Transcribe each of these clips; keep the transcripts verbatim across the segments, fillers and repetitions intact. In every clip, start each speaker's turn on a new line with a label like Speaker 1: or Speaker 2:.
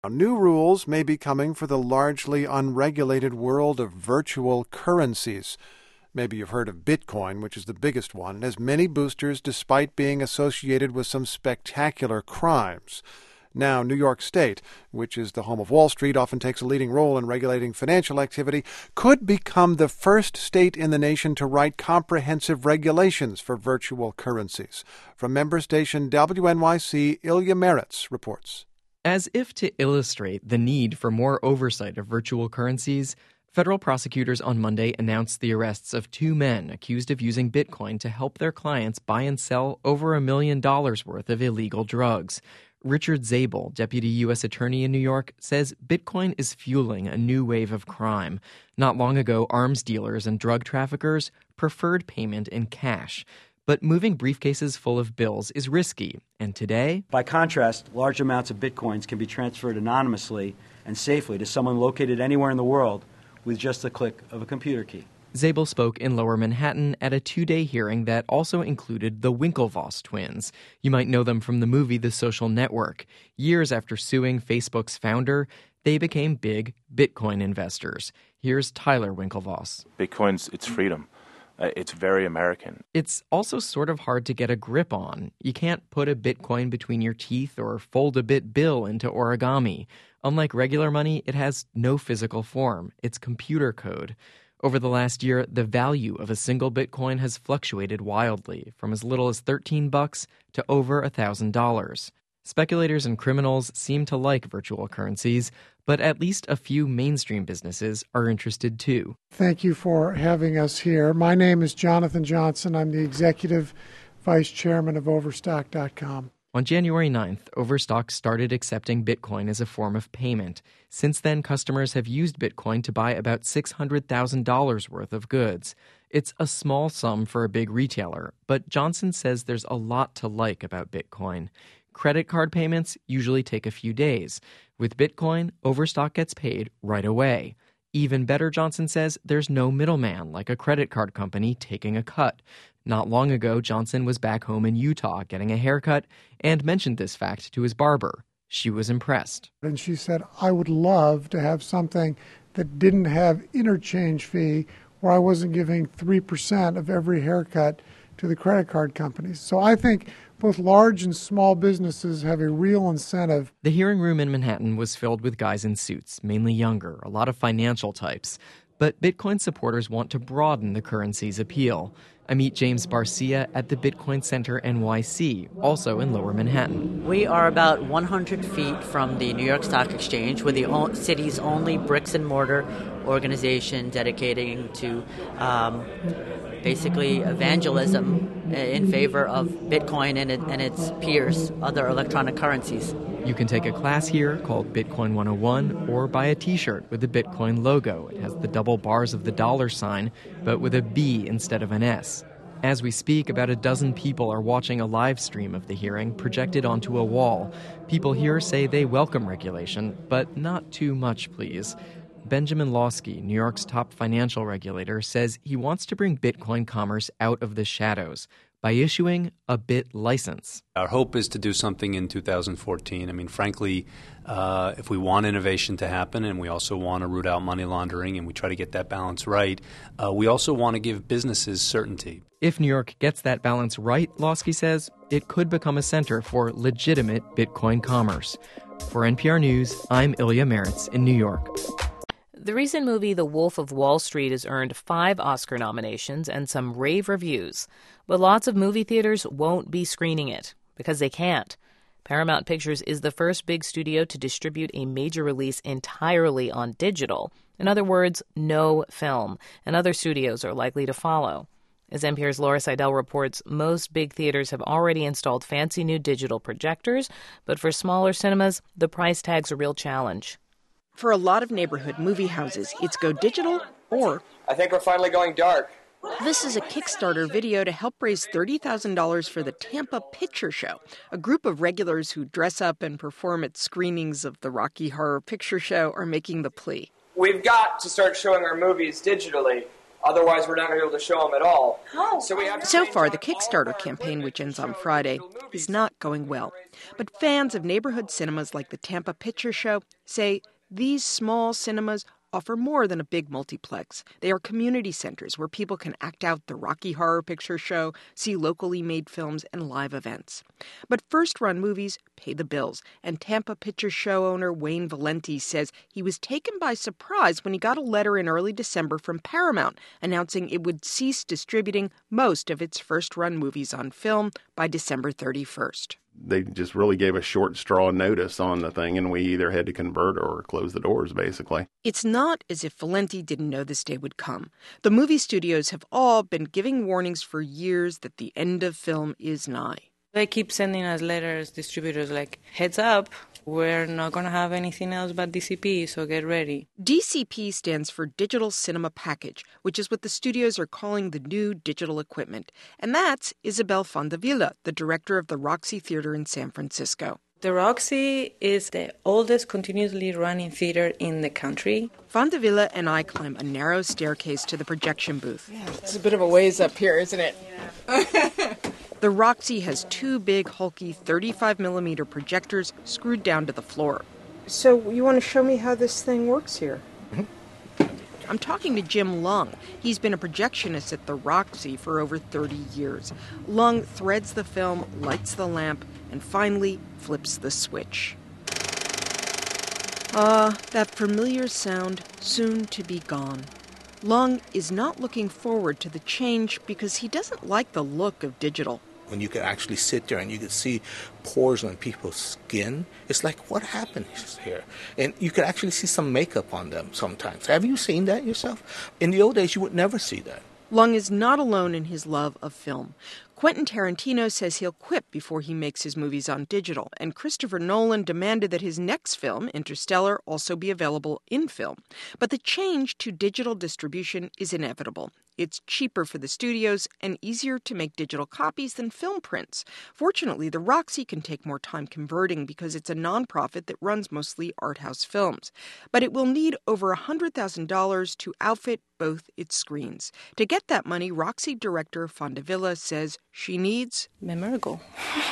Speaker 1: New rules may be coming for the largely unregulated world of virtual currencies. Maybe you've heard of Bitcoin, which is the biggest one. It has many boosters despite being associated with some spectacular crimes. Now, New York State, which is the home of Wall Street, often takes a leading role in regulating financial activity, could become the first state in the nation to write comprehensive regulations for virtual currencies. From member station W N Y C, Ilya Meritz reports.
Speaker 2: As if to illustrate the need for more oversight of virtual currencies, federal prosecutors on Monday announced the arrests of two men accused of using Bitcoin to help their clients buy and sell over a million dollars worth of illegal drugs. Richard Zabel, deputy U S attorney in New York, says Bitcoin is fueling a new wave of crime. Not long ago, arms dealers and drug traffickers preferred payment in cash. But moving briefcases full of bills is risky, and today...
Speaker 3: By contrast, large amounts of bitcoins can be transferred anonymously and safely to someone located anywhere in the world with just the click of a computer key.
Speaker 2: Zabel spoke in Lower Manhattan at a two-day hearing that also included the Winklevoss twins. You might know them from the movie The Social Network. Years after suing Facebook's founder, they became big Bitcoin investors. Here's Tyler Winklevoss.
Speaker 4: Bitcoin's, it's freedom. Uh, it's very American.
Speaker 2: It's also sort of hard to get a grip on. You can't put a Bitcoin between your teeth or fold a bit bill into origami. Unlike regular money, it has no physical form. It's computer code. Over the last year, the value of a single Bitcoin has fluctuated wildly, from as little as thirteen bucks to over one thousand dollars. Speculators and criminals seem to like virtual currencies, but at least a few mainstream businesses are interested too.
Speaker 5: Thank you for having us here. My name is Jonathan Johnson. I'm the executive vice chairman of Overstock dot com.
Speaker 2: On January ninth, Overstock started accepting Bitcoin as a form of payment. Since then, customers have used Bitcoin to buy about six hundred thousand dollars worth of goods. It's a small sum for a big retailer, but Johnson says there's a lot to like about Bitcoin. Credit card payments usually take a few days. With Bitcoin, Overstock gets paid right away. Even better, Johnson says, there's no middleman like a credit card company taking a cut. Not long ago, Johnson was back home in Utah getting a haircut and mentioned this fact to his barber. She was impressed.
Speaker 5: And she said, I would love to have something that didn't have interchange fee where I wasn't giving three percent of every haircut to the credit card companies. So I think both large and small businesses have a real incentive.
Speaker 2: The hearing room in Manhattan was filled with guys in suits, mainly younger, a lot of financial types. But Bitcoin supporters want to broaden the currency's appeal. I meet James Barcia at the Bitcoin Center N Y C, also in Lower Manhattan.
Speaker 6: We are about one hundred feet from the New York Stock Exchange. We're the city's only bricks and mortar organization dedicating to um, basically evangelism in favor of Bitcoin and, it, and its peers, other electronic currencies.
Speaker 2: You can take a class here called Bitcoin one oh one or buy a t-shirt with the Bitcoin logo. It has the double bars of the dollar sign, but with a B instead of an S. As we speak, about a dozen people are watching a live stream of the hearing projected onto a wall. People here say they welcome regulation, but not too much, please. Benjamin Lawsky, New York's top financial regulator, says he wants to bring Bitcoin commerce out of the shadows by issuing a Bit license.
Speaker 7: Our hope is to do something in two thousand fourteen. I mean, frankly, uh, if we want innovation to happen and we also want to root out money laundering and we try to get that balance right, uh, we also want to give businesses certainty.
Speaker 2: If New York gets that balance right, Lawsky says, it could become a center for legitimate Bitcoin commerce. For N P R News, I'm Ilya Meritz in New York.
Speaker 8: The recent movie The Wolf of Wall Street has earned five Oscar nominations and some rave reviews. But lots of movie theaters won't be screening it because they can't. Paramount Pictures is the first big studio to distribute a major release entirely on digital. In other words, no film. And other studios are likely to follow. As N P R's Laura Seidel reports, most big theaters have already installed fancy new digital projectors, but for smaller cinemas, the price tag's a real challenge.
Speaker 9: For a lot of neighborhood movie houses, it's go digital or...
Speaker 10: I think we're finally going dark.
Speaker 9: This is a Kickstarter video to help raise thirty thousand dollars for the Tampa Picture Show, a group of regulars who dress up and perform at screenings of the Rocky Horror Picture Show are making the plea.
Speaker 10: We've got to start showing our movies digitally. Otherwise, we're not going to be able to show them at all. So, we have to
Speaker 9: So far, the Kickstarter campaign, which ends on Friday, is not going well. But fans of neighborhood cinemas like the Tampa Picture Show say these small cinemas offer more than a big multiplex. They are community centers where people can act out the Rocky Horror Picture Show, see locally made films, and live events. But first-run movies pay the bills, and Tampa Picture Show owner Wayne Valenti says he was taken by surprise when he got a letter in early December from Paramount announcing it would cease distributing most of its first-run movies on film by December thirty-first.
Speaker 11: They just really gave a short straw notice on the thing, and we either had to convert or close the doors, basically.
Speaker 9: It's not as if Valenti didn't know this day would come. The movie studios have all been giving warnings for years that the end of film is nigh.
Speaker 12: They keep sending us letters, distributors, like, heads up, we're not going to have anything else but D C P, so get ready.
Speaker 9: D C P stands for Digital Cinema Package, which is what the studios are calling the new digital equipment. And that's Isabel Fondavilla, the director of the Roxy Theater in San Francisco.
Speaker 12: The Roxy is the oldest continuously running theater in the country.
Speaker 9: Fondavilla and I climb a narrow staircase to the projection booth.
Speaker 13: Yeah, it's a bit of a ways up here, isn't it?
Speaker 9: Yeah. The Roxy has two big, hulky thirty-five millimeter projectors screwed down to the floor.
Speaker 13: So you want to show me how this thing works here?
Speaker 9: Mm-hmm. I'm talking to Jim Lung. He's been a projectionist at the Roxy for over thirty years. Lung threads the film, lights the lamp, and finally flips the switch. Ah, that familiar sound, soon to be gone. Lung is not looking forward to the change because he doesn't like the look of digital.
Speaker 14: When you could actually sit there and you could see pores on people's skin, it's like, what happened here? And you could actually see some makeup on them sometimes. Have you seen that yourself? In the old days, you would never see that.
Speaker 9: Lung is not alone in his love of film. Quentin Tarantino says he'll quit before he makes his movies on digital, and Christopher Nolan demanded that his next film, Interstellar, also be available in film. But the change to digital distribution is inevitable. It's cheaper for the studios and easier to make digital copies than film prints. Fortunately, the Roxy can take more time converting because it's a nonprofit that runs mostly art house films. But it will need over one hundred thousand dollars to outfit both its screens. To get that money, Roxy director Fondavilla says she needs
Speaker 12: a miracle.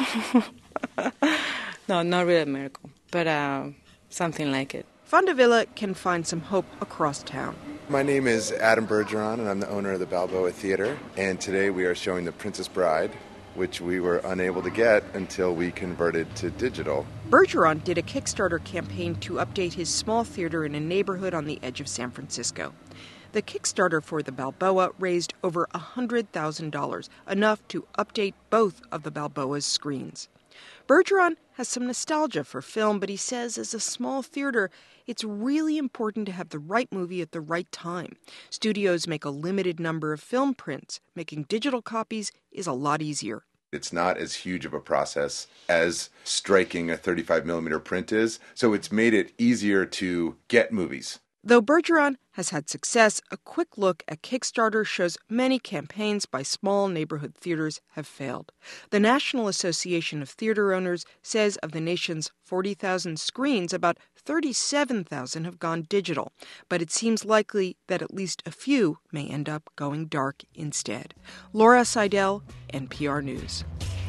Speaker 12: No, not really a miracle, but uh, something like it.
Speaker 9: Fondavilla can find some hope across town.
Speaker 15: My name is Adam Bergeron, and I'm the owner of the Balboa Theater. And today we are showing The Princess Bride, which we were unable to get until we converted to digital.
Speaker 9: Bergeron did a Kickstarter campaign to update his small theater in a neighborhood on the edge of San Francisco. The Kickstarter for the Balboa raised over one hundred thousand dollars, enough to update both of the Balboa's screens. Bergeron has some nostalgia for film, but he says as a small theater, it's really important to have the right movie at the right time. Studios make a limited number of film prints. Making digital copies is a lot easier.
Speaker 15: It's not as huge of a process as striking a thirty-five millimeter print is, so it's made it easier to get movies.
Speaker 9: Though Bergeron has had success, a quick look at Kickstarter shows many campaigns by small neighborhood theaters have failed. The National Association of Theater Owners says of the nation's forty thousand screens, about thirty-seven thousand have gone digital, but it seems likely that at least a few may end up going dark instead. Laura Seidel, N P R News.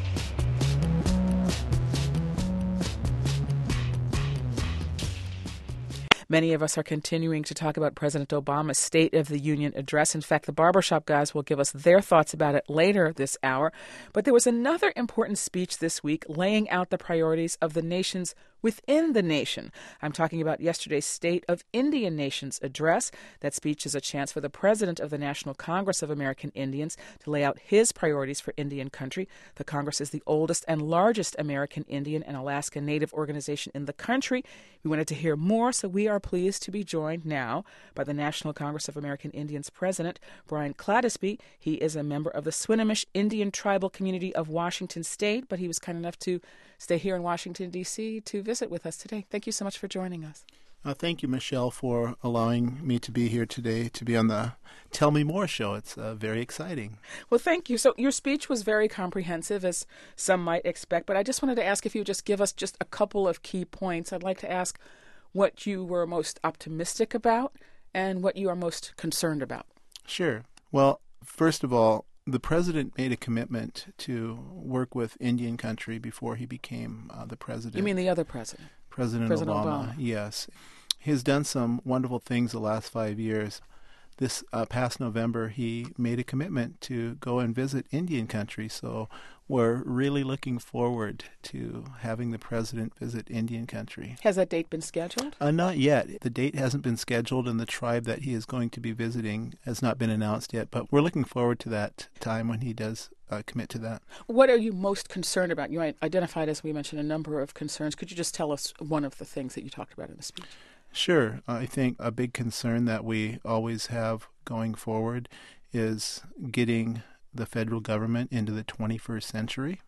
Speaker 13: Many of us are continuing to talk about President Obama's State of the Union address. In fact, the Barbershop guys will give us their thoughts about it later this hour. But there was another important speech this week laying out the priorities of the nations within the nation. I'm talking about yesterday's State of Indian Nations address. That speech is a chance for the president of the National Congress of American Indians to lay out his priorities for Indian country. The Congress is the oldest and largest American Indian and Alaska Native organization in the country. We wanted to hear more, so we are pleased to be joined now by the National Congress of American Indians president, Brian Cladesby. He is a member of the Swinomish Indian Tribal Community of Washington State, but he was kind enough to stay here in Washington, D C to visit with us today. Thank you so much for joining us.
Speaker 16: Uh, thank you, Michelle, for allowing me to be here today to be on the Tell Me More show. It's uh, very exciting.
Speaker 13: Well, thank you. So your speech was very comprehensive, as some might expect, but I just wanted to ask if you would just give us just a couple of key points. I'd like to ask what you were most optimistic about and what you are most concerned about.
Speaker 16: Sure. Well, first of all, the president made a commitment to work with Indian country before he became uh, the president.
Speaker 13: You mean the other president?
Speaker 16: President,
Speaker 13: President
Speaker 16: Obama,
Speaker 13: Obama.
Speaker 16: Yes. He's done some wonderful things the last five years. This uh, past November, he made a commitment to go and visit Indian country. So we're really looking forward to having the president visit Indian country.
Speaker 13: Has that date been scheduled?
Speaker 16: Uh, not yet. The date hasn't been scheduled, and the tribe that he is going to be visiting has not been announced yet. But we're looking forward to that time when he does uh, commit to that.
Speaker 13: What are you most concerned about? You identified, as we mentioned, a number of concerns. Could you just tell us one of the things that you talked about in the speech?
Speaker 16: Sure. I think a big concern that we always have going forward is getting the federal government into the twenty-first century.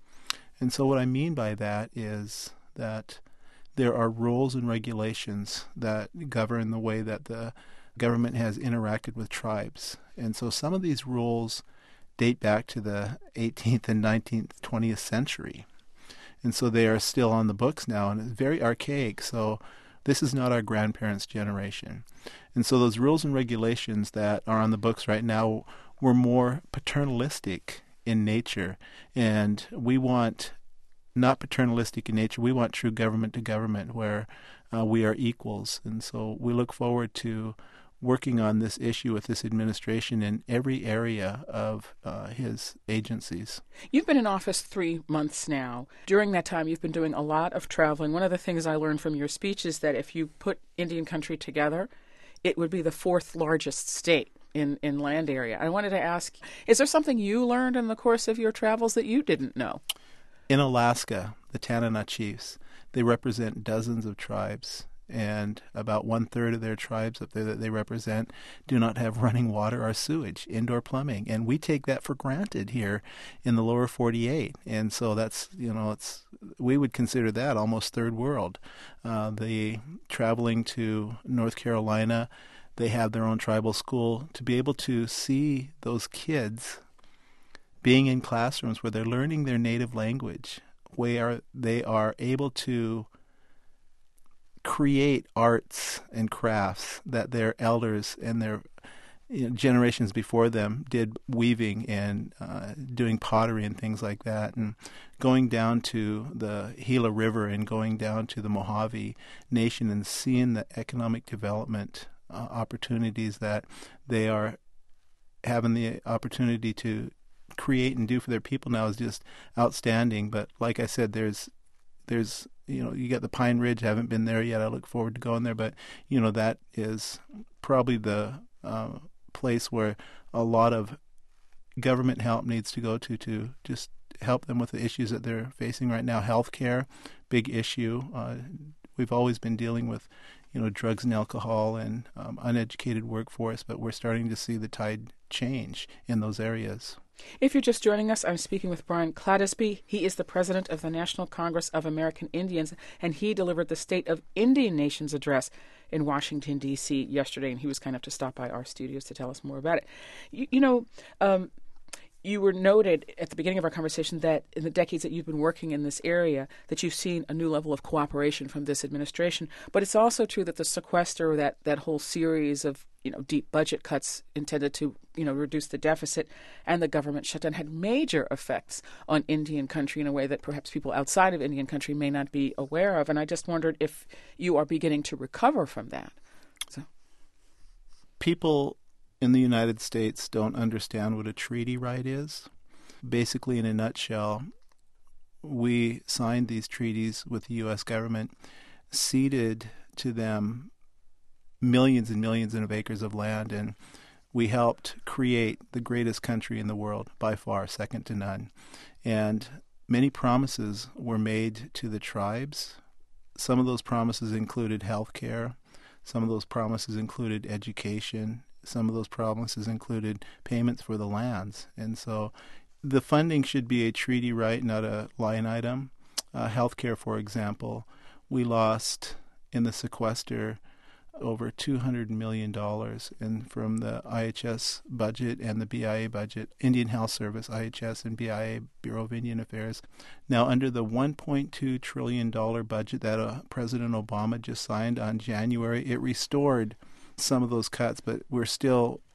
Speaker 16: And so what I mean by that is that there are rules and regulations that govern the way that the government has interacted with tribes. And so some of these rules date back to the eighteenth and nineteenth, twentieth century. And so they are still on the books now, and it's very archaic. So this is not our grandparents' generation. And so those rules and regulations that are on the books right now were more paternalistic in nature. And we want not paternalistic in nature. We want true government to government where uh, we are equals. And so we look forward to working on this issue with this administration in every area of uh, his agencies.
Speaker 13: You've been in office three months now. During that time, you've been doing a lot of traveling. One of the things I learned from your speech is that if you put Indian country together, it would be the fourth largest state in, in land area. I wanted to ask, is there something you learned in the course of your travels that you didn't know?
Speaker 16: In Alaska, the Tanana Chiefs, they represent dozens of tribes. And about one-third of their tribes up there that they represent do not have running water or sewage, indoor plumbing. And we take that for granted here in the lower forty-eight. And so that's, you know, it's we would consider that almost third world. Uh, the traveling to North Carolina, they have their own tribal school. To be able to see those kids being in classrooms where they're learning their native language, where they are able to create arts and crafts that their elders and their you know, generations before them did, weaving and uh, doing pottery and things like that, and going down to the Gila River and going down to the Mojave Nation and seeing the economic development uh, opportunities that they are having the opportunity to create and do for their people now is just outstanding. But like I said, there's there's you know, you got the Pine Ridge. I haven't been there yet. I look forward to going there. But, you know, that is probably the uh, place where a lot of government help needs to go to to just help them with the issues that they're facing right now. Healthcare, big issue. Uh, we've always been dealing with, you know, drugs and alcohol and um, uneducated workforce, but we're starting to see the tide change in those areas.
Speaker 13: If you're just joining us, I'm speaking with Brian Cladesby. He is the president of the National Congress of American Indians, and he delivered the State of Indian Nations address in Washington, D C yesterday, and he was kind enough to stop by our studios to tell us more about it. You, you know, um, you were noted at the beginning of our conversation that in the decades that you've been working in this area, that you've seen a new level of cooperation from this administration. But it's also true that the sequester, that, that whole series of you know deep budget cuts intended to you know reduce the deficit, and the government shutdown had major effects on Indian country in a way that perhaps people outside of Indian country may not be aware of. And I just wondered if you are beginning to recover from that. So,
Speaker 16: people in the United States don't understand what a treaty right is. Basically, in a nutshell, we signed these treaties with the U S government, ceded to them millions and millions of acres of land, and we helped create the greatest country in the world, by far, second to none. And many promises were made to the tribes. Some of those promises included health care. Some of those promises included education. Some of those promises included payments for the lands. And so the funding should be a treaty right, not a line item. Uh, healthcare, for example, we lost in the sequester over two hundred million dollars and from the I H S budget and the B I A budget, Indian Health Service, I H S and B I A, Bureau of Indian Affairs. Now, under the one point two trillion dollars budget that uh, President Obama just signed on January, it restored some of those cuts, but we're still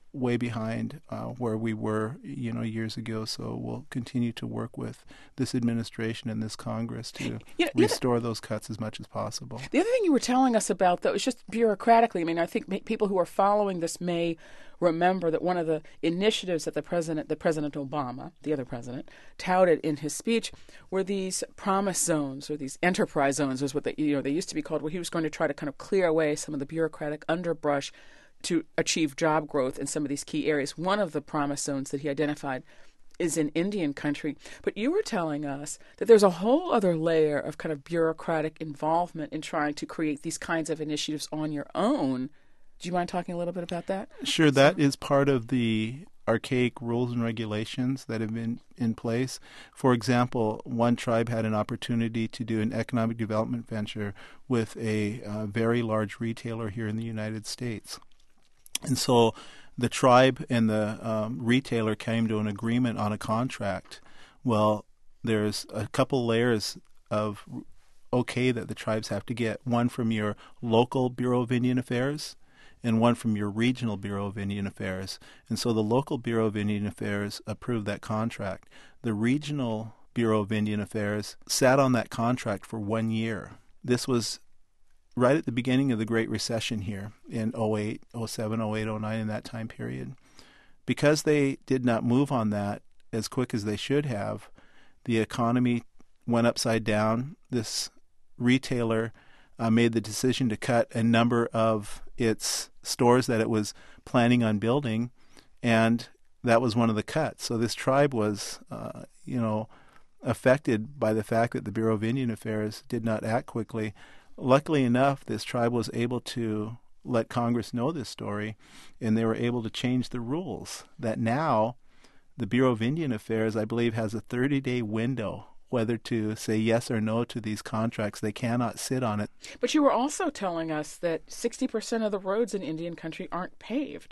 Speaker 16: way behind uh, where we were, you know, years ago. So we'll continue to work with this administration and this Congress to
Speaker 13: you know,
Speaker 16: restore you know, those cuts as much as possible.
Speaker 13: The other thing you were telling us about, though, is just bureaucratically. I mean, I think people who are following this may remember that one of the initiatives that the president, that President Obama, the other president, touted in his speech were these promise zones, or these enterprise zones, was what they, you know, they used to be called, where he was going to try to kind of clear away some of the bureaucratic underbrush to achieve job growth in some of these key areas. One of the promise zones that he identified is in Indian country. But you were telling us that there's a whole other layer of kind of bureaucratic involvement in trying to create these kinds of initiatives on your own. Do you mind talking a little bit about that?
Speaker 16: Sure, that is part of the archaic rules and regulations that have been in place. For example, one tribe had an opportunity to do an economic development venture with a uh, very large retailer here in the United States. And so the tribe and the um, retailer came to an agreement on a contract. Well, there's a couple layers of okay that the tribes have to get. One from your local Bureau of Indian Affairs and one from your regional Bureau of Indian Affairs. And so the local Bureau of Indian Affairs approved that contract. The regional Bureau of Indian Affairs sat on that contract for one year. This was right at the beginning of the Great Recession here in oh eight, oh seven, oh eight, oh nine, in that time period. Because they did not move on that as quick as they should have, the economy went upside down. This retailer uh, made the decision to cut a number of its stores that it was planning on building, and that was one of the cuts. So this tribe was, uh, you know, affected by the fact that the Bureau of Indian Affairs did not act quickly. Luckily enough, this tribe was able to let Congress know this story, and they were able to change the rules that now the Bureau of Indian Affairs, I believe, has a thirty-day window whether to say yes or no to these contracts. They cannot sit on it.
Speaker 13: But you were also telling us that sixty percent of the roads in Indian country aren't paved.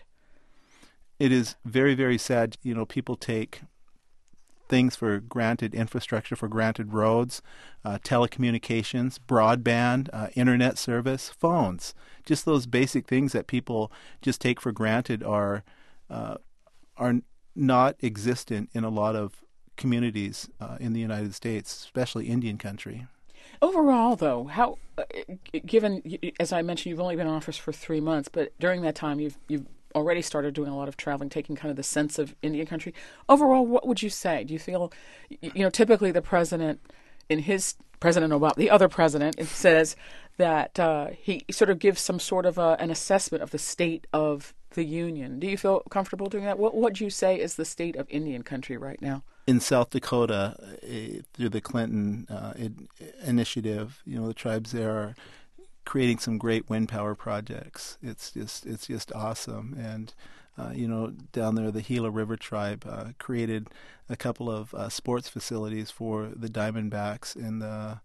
Speaker 16: It is very, very sad. You know, people take things for granted, infrastructure for granted, roads, uh, telecommunications, broadband, uh, internet service, phones. Just those basic things that people just take for granted are uh, are not existent in a lot of communities uh, in the United States, especially Indian country.
Speaker 13: Overall, though, how, uh, given, as I mentioned, you've only been in office for three months, but during that time you've you've already started doing a lot of traveling, taking kind of the sense of Indian country. Overall, what would you say? Do you feel, you know, typically the president, in his, President Obama, the other president, says that uh, he sort of gives some sort of a, an assessment of the state of the union. Do you feel comfortable doing that? What would you say is the state of Indian country right now?
Speaker 16: In South Dakota, uh, through the Clinton uh, initiative, you know, the tribes there are creating some great wind power projects. It's just it's just awesome. And uh, you know, down there, the Gila River tribe uh, created a couple of uh, sports facilities for the Diamondbacks and the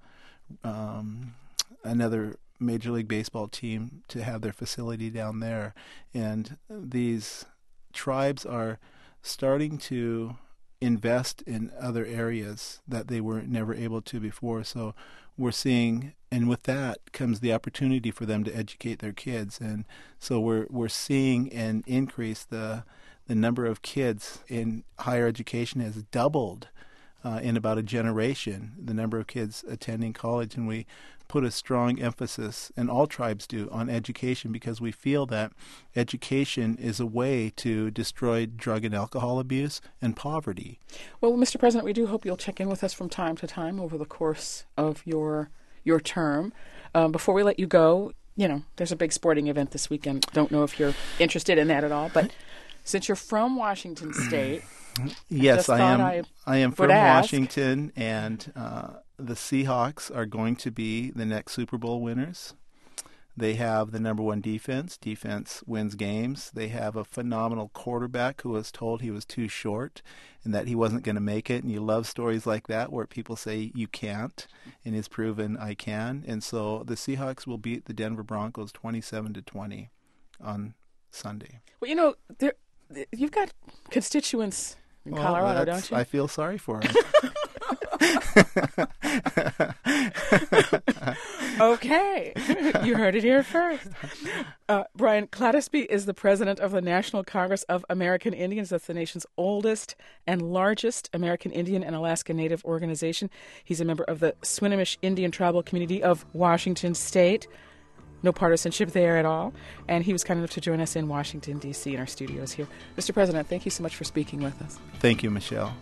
Speaker 16: um, another Major League Baseball team to have their facility down there. And these tribes are starting to invest in other areas that they were never able to before. So we're seeing, and with that comes the opportunity for them to educate their kids. And so we're we're seeing an increase. The the number of kids in higher education has doubled uh, in about a generation, the number of kids attending college. And we put a strong emphasis, and all tribes do, on education, because we feel that education is a way to destroy drug and alcohol abuse and poverty.
Speaker 13: Well, Mister President, we do hope you'll check in with us from time to time over the course of your your term. Um, before we let you go, you know, there's a big sporting event this weekend. Don't know if you're interested in that at all, but since you're from Washington State,
Speaker 16: yes, I, I am. I, I am from
Speaker 13: ask.
Speaker 16: Washington, and uh, the Seahawks are going to be the next Super Bowl winners. They have the number one defense. Defense wins games. They have a phenomenal quarterback who was told he was too short and that he wasn't going to make it. And you love stories like that where people say you can't, and it's proven I can. And so the Seahawks will beat the Denver Broncos twenty-seven to twenty on Sunday.
Speaker 13: Well, you know, there, you've got constituents in
Speaker 16: well,
Speaker 13: Colorado, don't you?
Speaker 16: I feel sorry for them.
Speaker 13: Okay. You heard it here first. Uh, Brian Clattersby is the president of the National Congress of American Indians. That's the nation's oldest and largest American Indian and Alaska Native organization. He's a member of the Swinomish Indian Tribal Community of Washington State. No partisanship there at all. And he was kind enough to join us in Washington, D C in our studios here. Mister President, thank you so much for speaking with us.
Speaker 16: Thank you, Michelle.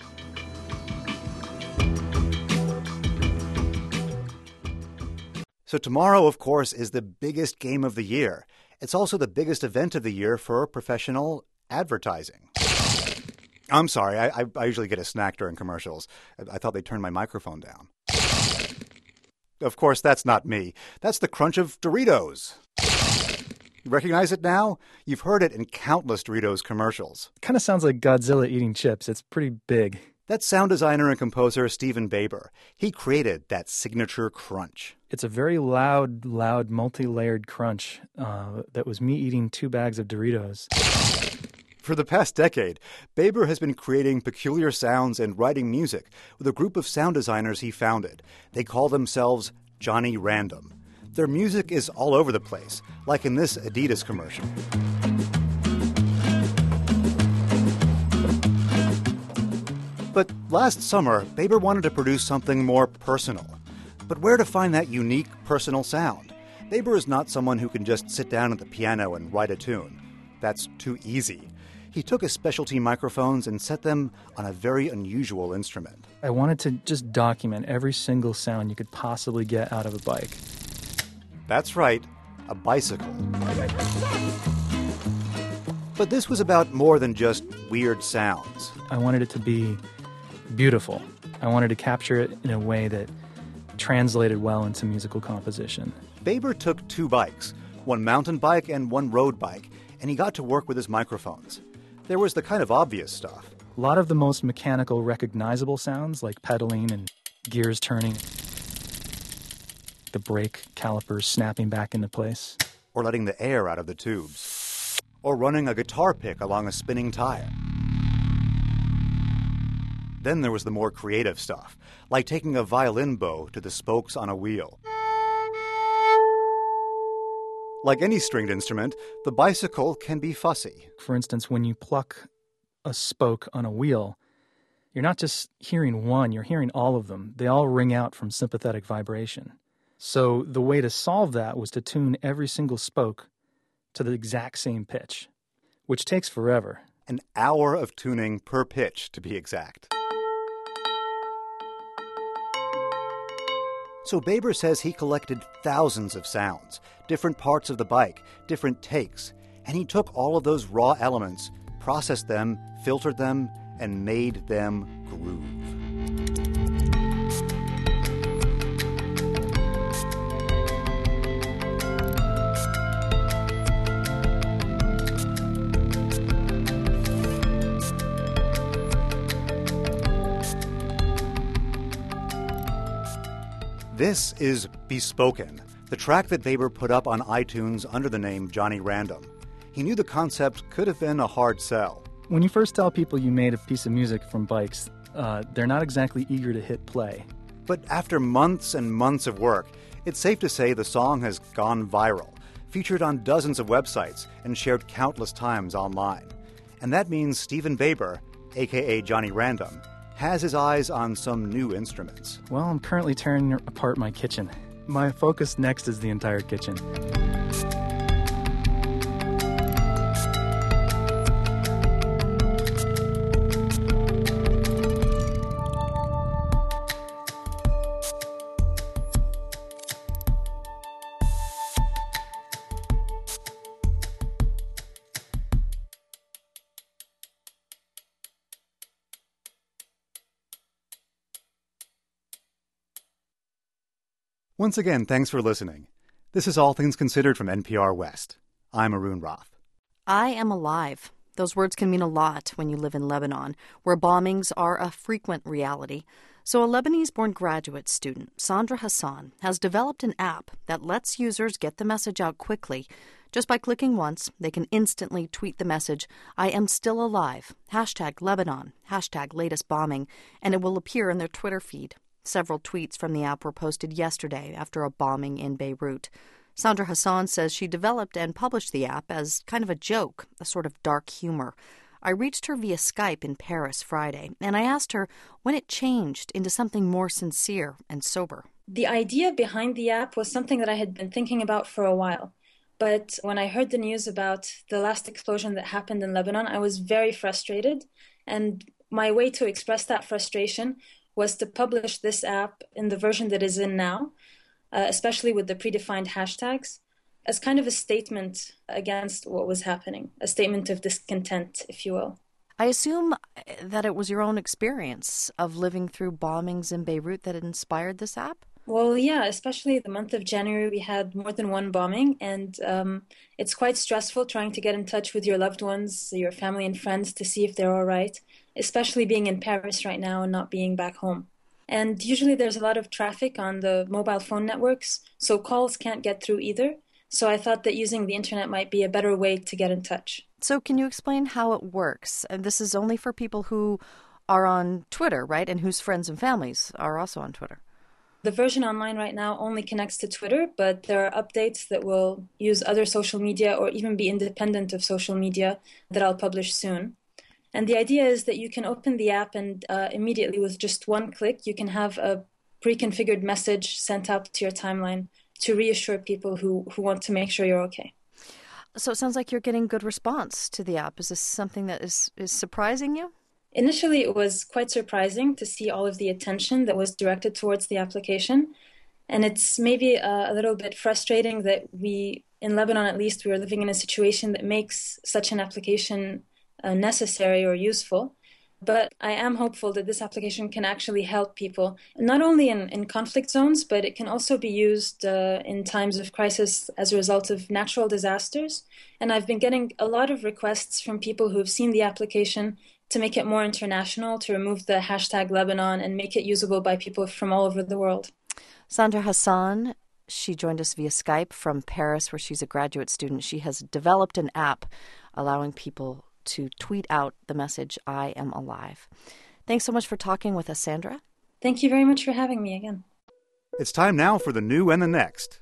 Speaker 17: So tomorrow, of course, is the biggest game of the year. It's also the biggest event of the year for professional advertising. I'm sorry, I, I usually get a snack during commercials. I thought they turned my microphone down. Of course, that's not me. That's the crunch of Doritos. You recognize it now? You've heard it in countless Doritos commercials.
Speaker 18: Kind of sounds like Godzilla eating chips. It's pretty big.
Speaker 17: That's sound designer and composer Steven Baber. He created that signature crunch.
Speaker 18: It's a very loud, loud, multi-layered crunch uh, that was me eating two bags of Doritos.
Speaker 17: For the past decade, Baber has been creating peculiar sounds and writing music with a group of sound designers he founded. They call themselves Johnny Random. Their music is all over the place, like in this Adidas commercial. But last summer, Baber wanted to produce something more personal. But where to find that unique personal sound? Baber is not someone who can just sit down at the piano and write a tune. That's too easy. He took his specialty microphones and set them on a very unusual instrument.
Speaker 18: I wanted to just document every single sound you could possibly get out of a bike.
Speaker 17: That's right, a bicycle. But this was about more than just weird sounds.
Speaker 18: I wanted it to be beautiful. I wanted to capture it in a way that translated well into musical composition.
Speaker 17: Baber took two bikes, one mountain bike and one road bike, and he got to work with his microphones. There was the kind of obvious stuff.
Speaker 18: A lot of the most mechanical, recognizable sounds, like pedaling and gears turning, the brake calipers snapping back into place.
Speaker 17: Or letting the air out of the tubes. Or running a guitar pick along a spinning tire. Then there was the more creative stuff, like taking a violin bow to the spokes on a wheel. Like any stringed instrument, the bicycle can be fussy.
Speaker 18: For instance, when you pluck a spoke on a wheel, you're not just hearing one, you're hearing all of them. They all ring out from sympathetic vibration. So the way to solve that was to tune every single spoke to the exact same pitch, which takes forever.
Speaker 17: An hour of tuning per pitch, to be exact. So Baber says he collected thousands of sounds, different parts of the bike, different takes, and he took all of those raw elements, processed them, filtered them, and made them groove. This is Bespoken, the track that Baber put up on iTunes under the name Johnny Random. He knew the concept could have been a hard sell.
Speaker 18: When you first tell people you made a piece of music from bikes, uh, they're not exactly eager to hit play.
Speaker 17: But after months and months of work, it's safe to say the song has gone viral, featured on dozens of websites, and shared countless times online. And that means Steven Baber, a k a. Johnny Random, has his eyes on some new instruments.
Speaker 18: Well, I'm currently tearing apart my kitchen. My focus next is the entire kitchen.
Speaker 17: Once again, thanks for listening. This is All Things Considered from N P R West. I'm Arun Roth.
Speaker 19: I am alive. Those words can mean a lot when you live in Lebanon, where bombings are a frequent reality. So a Lebanese-born graduate student, Sandra Hassan, has developed an app that lets users get the message out quickly. Just by clicking once, they can instantly tweet the message, "I am still alive," hashtag Lebanon, hashtag latest bombing, and it will appear in their Twitter feed. Several tweets from the app were posted yesterday after a bombing in Beirut. Sandra Hassan says she developed and published the app as kind of a joke, a sort of dark humor. I reached her via Skype in Paris Friday, and I asked her when it changed into something more sincere and sober.
Speaker 20: The idea behind the app was something that I had been thinking about for a while. But when I heard the news about the last explosion that happened in Lebanon, I was very frustrated. And my way to express that frustration was to publish this app in the version that is in now, uh, especially with the predefined hashtags, as kind of a statement against what was happening, a statement of discontent, if you will.
Speaker 19: I assume that it was your own experience of living through bombings in Beirut that inspired this app?
Speaker 20: Well, yeah, especially the month of January, we had more than one bombing, and um, it's quite stressful trying to get in touch with your loved ones, your family and friends to see if they're all right, especially being in Paris right now and not being back home. And usually there's a lot of traffic on the mobile phone networks, so calls can't get through either. So I thought that using the internet might be a better way to get in touch.
Speaker 19: So can you explain how it works? And this is only for people who are on Twitter, right? And whose friends and families are also on Twitter.
Speaker 20: The version online right now only connects to Twitter, but there are updates that will use other social media or even be independent of social media that I'll publish soon. And the idea is that you can open the app and uh, immediately with just one click, you can have a pre-configured message sent out to your timeline to reassure people who, who want to make sure you're okay.
Speaker 19: So it sounds like you're getting good response to the app. Is this something that is, is surprising you?
Speaker 20: Initially, it was quite surprising to see all of the attention that was directed towards the application. And it's maybe uh, a little bit frustrating that we, in Lebanon at least, we are living in a situation that makes such an application uh, necessary or useful. But I am hopeful that this application can actually help people, not only in, in conflict zones, but it can also be used uh, in times of crisis as a result of natural disasters. And I've been getting a lot of requests from people who have seen the application to make it more international, to remove the hashtag Lebanon and make it usable by people from all over the world.
Speaker 19: Sandra Hassan, she joined us via Skype from Paris, where she's a graduate student. She has developed an app allowing people to tweet out the message, "I am alive." Thanks so much for talking with us, Sandra.
Speaker 20: Thank you very much for having me again.
Speaker 17: It's time now for the new and the next.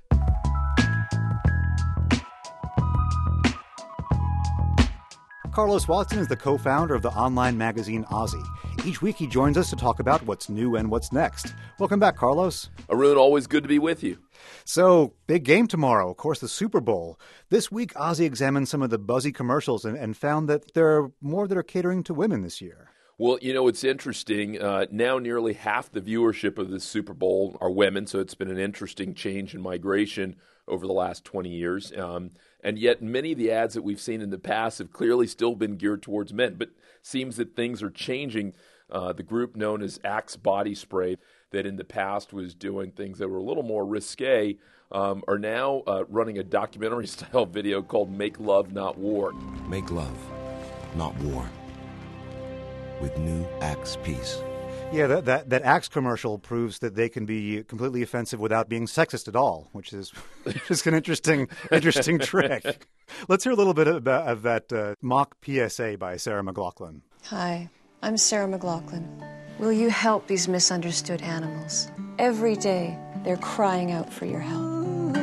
Speaker 17: Carlos Watson is the co-founder of the online magazine Ozzy. Each week he joins us to talk about what's new and what's next. Welcome back, Carlos.
Speaker 21: Arun, always good to be with you.
Speaker 17: So, big game tomorrow, of course, the Super Bowl. This week, Ozzy examined some of the buzzy commercials and, and found that there are more that are catering to women this year.
Speaker 21: Well, you know, it's interesting. Uh, now nearly half the viewership of the Super Bowl are women, so it's been an interesting change in migration over the last twenty years. Um, and yet many of the ads that we've seen in the past have clearly still been geared towards men. But seems that things are changing. Uh, the group known as Axe Body Spray, that in the past was doing things that were a little more risque, um, are now uh, running a documentary-style video called Make Love, Not War.
Speaker 22: Make love, not war. With new Axe Peace.
Speaker 17: Yeah, that, that, that Axe commercial proves that they can be completely offensive without being sexist at all, which is just an interesting interesting trick. Let's hear a little bit about, of that uh, mock P S A by Sarah McLachlan.
Speaker 23: Hi, I'm Sarah McLachlan. Will you help these misunderstood animals? Every day, they're crying out for your help.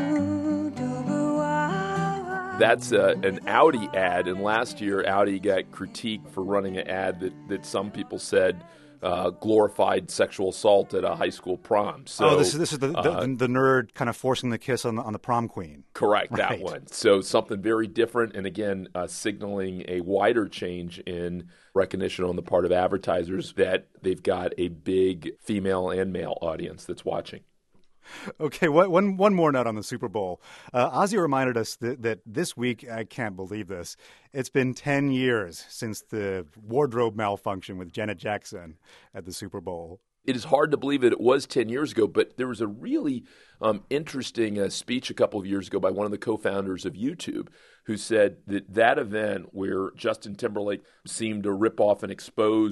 Speaker 21: That's uh, an Audi ad, and last year Audi got critiqued for running an ad that, that some people said uh, glorified sexual assault at a high school prom. So,
Speaker 17: oh, this is this is the, the,
Speaker 21: uh,
Speaker 17: the nerd kind of forcing the kiss on the, on the prom queen.
Speaker 21: Correct, that
Speaker 17: right.
Speaker 21: one. So something very different, and again, uh, signaling a wider change in recognition on the part of advertisers that they've got a big female and male audience that's watching.
Speaker 17: Okay, one one more note on the Super Bowl. Uh, Ozzy reminded us that, that this week, I can't believe this, it's been ten years since the wardrobe malfunction with Janet Jackson at the Super Bowl.
Speaker 21: It is hard to believe that it was ten years ago, but there was a really um, interesting uh, speech a couple of years ago by one of the co-founders of YouTube who said that that event where Justin Timberlake seemed to rip off and expose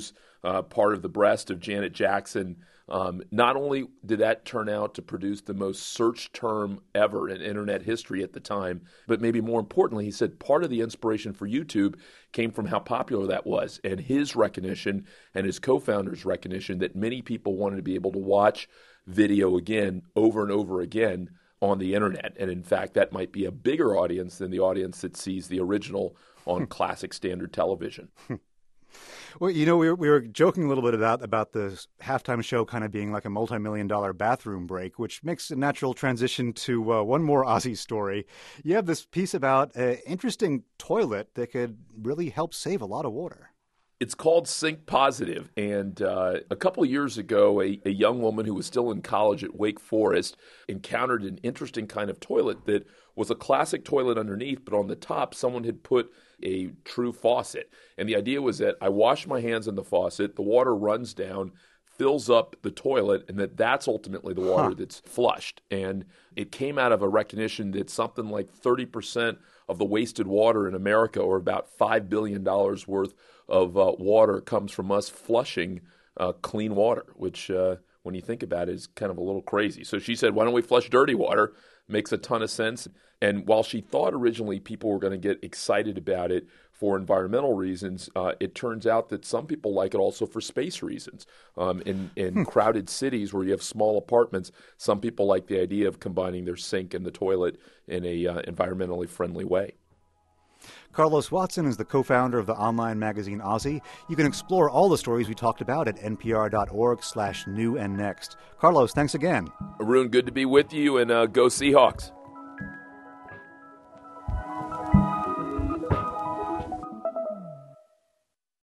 Speaker 21: uh, part of the breast of Janet Jackson. Um, not only did that turn out to produce the most searched term ever in internet history at the time, but maybe more importantly, he said part of the inspiration for YouTube came from how popular that was and his recognition and his co-founder's recognition that many people wanted to be able to watch video again over and over again on the internet. And in fact, that might be a bigger audience than the audience that sees the original on classic standard television.
Speaker 17: Well, you know, we were, we were joking a little bit about, about the halftime show kind of being like a multi-million dollar bathroom break, which makes a natural transition to uh, one more Ozzy story. You have this piece about an interesting toilet that could really help save a lot of water.
Speaker 21: It's called Sink Positive, and uh, a couple of years ago, a, a young woman who was still in college at Wake Forest encountered an interesting kind of toilet that was a classic toilet underneath, but on the top, someone had put a true faucet. And the idea was that I wash my hands in the faucet, the water runs down, fills up the toilet, and that that's ultimately the water huh. that's flushed. And it came out of a recognition that something like thirty percent of the wasted water in America, or about five billion dollars worth of uh, water, comes from us flushing uh, clean water, which uh, when you think about it is kind of a little crazy. So she said, why don't we flush dirty water? Makes a ton of sense. And while she thought originally people were going to get excited about it for environmental reasons, uh, it turns out that some people like it also for space reasons. Um, in in hmm. crowded cities where you have small apartments, some people like the idea of combining their sink and the toilet in a uh, environmentally friendly way.
Speaker 17: Carlos Watson is the co-founder of the online magazine Ozzy. You can explore all the stories we talked about at npr.org slash new and next. Carlos, thanks again.
Speaker 21: Arun, good to be with you, and uh, go Seahawks.